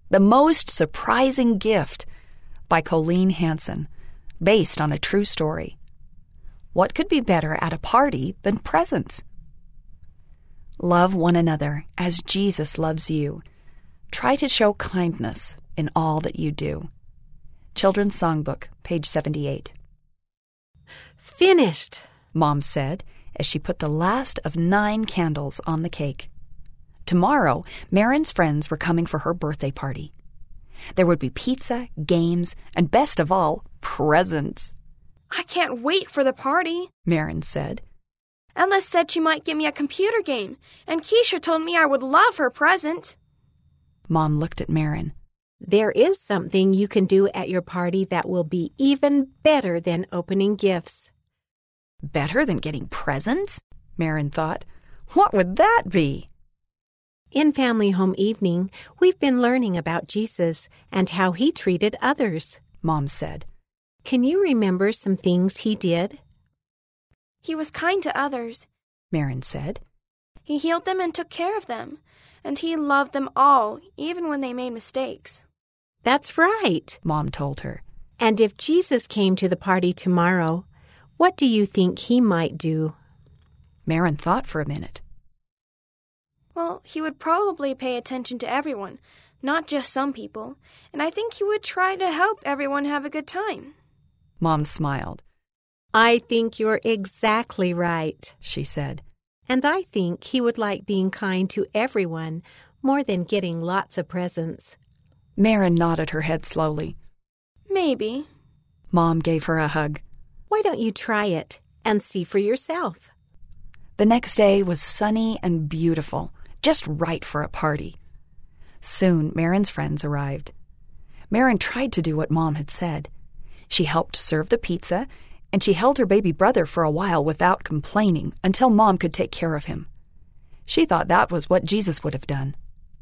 The Most Surprising Gift by Colleen Hanson, based on a true story. What could be better at a party than presents? Love one another as Jesus loves you. Try to show kindness in all that you do. Children's Songbook, page 78. Finished, Mom said as she put the last of 9 candles on the cake. Tomorrow, Marin's friends were coming for her birthday party. There would be pizza, games, and best of all, presents. I can't wait for the party, Marin said. Ella said she might give me a computer game, and Keisha told me I would love her present. Mom looked at Marin. There is something you can do at your party that will be even better than opening gifts. Better than getting presents? Marin thought. What would that be? In Family Home Evening, we've been learning about Jesus and how he treated others, Mom said. Can you remember some things he did? He was kind to others, Marin said. He healed them and took care of them, and he loved them all, even when they made mistakes. That's right, Mom told her. And if Jesus came to the party tomorrow, what do you think he might do? Marin thought for a minute. Well, he would probably pay attention to everyone, not just some people, and I think he would try to help everyone have a good time. Mom smiled. I think you're exactly right, she said. And I think he would like being kind to everyone more than getting lots of presents. Marin nodded her head slowly. Maybe. Mom gave her a hug. Why don't you try it and see for yourself? The next day was sunny and beautiful, just right for a party. Soon, Marin's friends arrived. Marin tried to do what Mom had said. She helped serve the pizza, and she held her baby brother for a while without complaining until Mom could take care of him. She thought that was what Jesus would have done.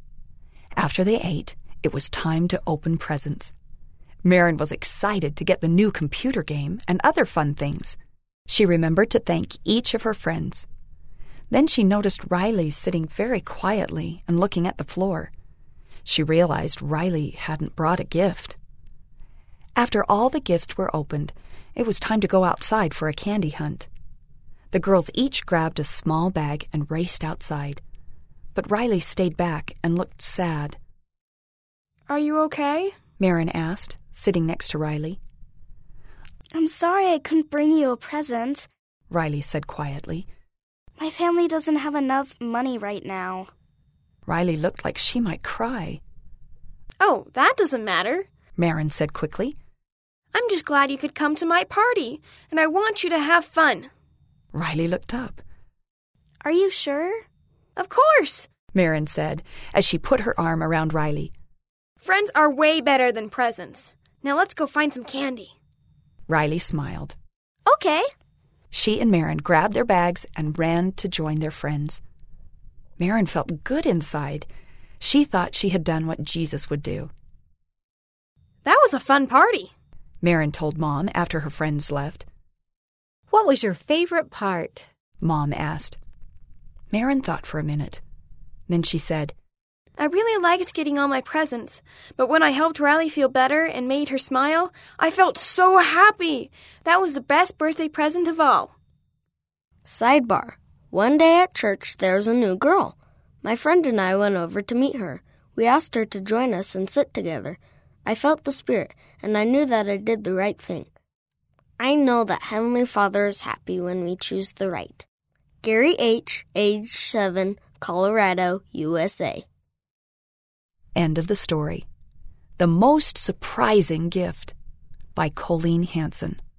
After they ate, it was time to open presents. Marin was excited to get the new computer game and other fun things. She remembered to thank each of her friends. Then she noticed Riley sitting very quietly and looking at the floor. She realized Riley hadn't brought a gift. After all the gifts were opened, it was time to go outside for a candy hunt. The girls each grabbed a small bag and raced outside. But Riley stayed back and looked sad. Are you okay? Marin asked, sitting next to Riley. I'm sorry I couldn't bring you a present, Riley said quietly. My family doesn't have enough money right now. Riley looked like she might cry. Oh, that doesn't matter, Marin said quickly. I'm just glad you could come to my party, and I want you to have fun. Riley looked up. Are you sure? Of course, Marin said as she put her arm around Riley. Friends are way better than presents. Now let's go find some candy. Riley smiled. Okay. She and Marin grabbed their bags and ran to join their friends. Marin felt good inside. She thought she had done what Jesus would do. That was a fun party, Marin told Mom after her friends left. What was your favorite part? Mom asked. Marin thought for a minute. Then she said, I really liked getting all my presents, but when I helped Riley feel better and made her smile, I felt so happy. That was the best birthday present of all. Sidebar. One day at church, there was a new girl. My friend and I went over to meet her. We asked her to join us and sit together. I felt the Spirit, and I knew that I did the right thing. I know that Heavenly Father is happy when we choose the right. Gary H., age 7, Colorado, USA. End of the story. The Most Surprising Gift by Colleen Hanson.